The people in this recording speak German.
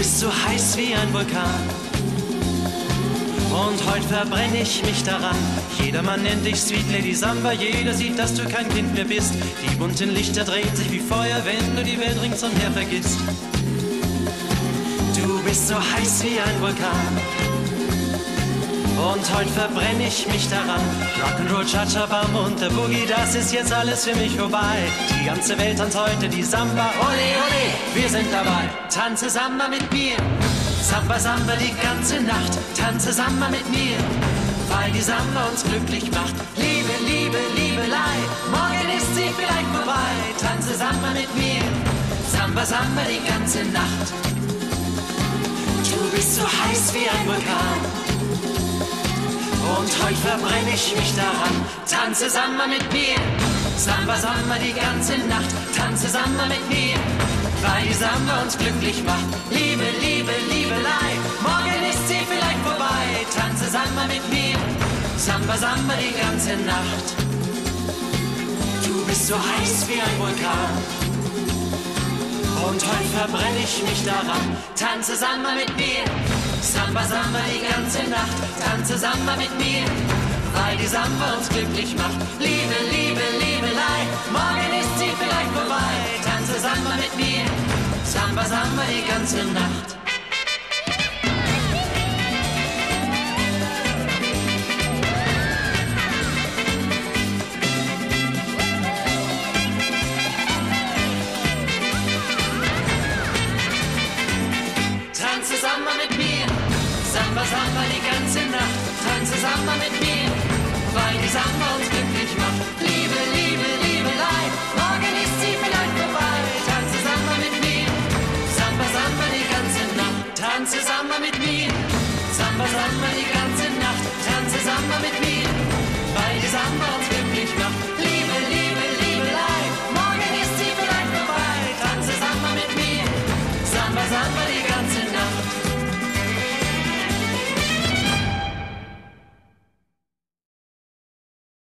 bist so heiß wie ein Vulkan. Und heute verbrenne ich mich daran. Jedermann nennt dich Sweet Lady Samba. Jeder sieht, dass du kein Kind mehr bist. Die bunten Lichter drehen sich wie Feuer, wenn du die Welt ringsumher vergisst. Du bist so heiß wie ein Vulkan. Und heute verbrenne ich mich daran. Rock'n'Roll, Cha-Cha-Bam und der Boogie, das ist jetzt alles für mich vorbei. Die ganze Welt tanzt heute die Samba. Ole, ole, wir sind dabei. Tanze Samba mit mir. Samba, Samba die ganze Nacht. Tanze Samba mit mir. Weil die Samba uns glücklich macht. Liebe, Liebe, Liebelei. Morgen ist sie vielleicht vorbei. Tanze Samba mit mir. Samba, Samba die ganze Nacht. Du bist so heiß wie ein Vulkan. Und heute verbrenne ich mich daran. Tanze Samba mit mir. Samba, Samba die ganze Nacht. Tanze Samba mit mir. Weil die Samba uns glücklich macht. Liebe, Liebe, Liebelei. Morgen ist sie vielleicht vorbei. Tanze Samba mit mir. Samba, Samba die ganze Nacht. Du bist so heiß wie ein Vulkan. Und heute verbrenne ich mich daran. Tanze Samba mit mir. Samba, Samba die ganze Nacht. Tanze Samba mit mir. Weil die Samba uns glücklich macht. Liebe, Liebe, Liebelei. Morgen ist sie vielleicht vorbei. Tanze Samba mit mir. Samba, Samba die ganze Nacht. Tanze Samba mit mir. Samba, Samba die ganze Nacht. Tanze Samba mit mir. Weil die Samba uns glücklich macht. Liebe, Liebe, Liebelei. Morgen ist sie vielleicht vorbei. Tanze Samba mit mir. Samba, Samba die ganze Nacht. Tanze Samba mit mir. Samba, Samba die ganze Nacht. Tanze Samba mit mir. Weil die Samba uns glücklich macht. Liebe, Liebe.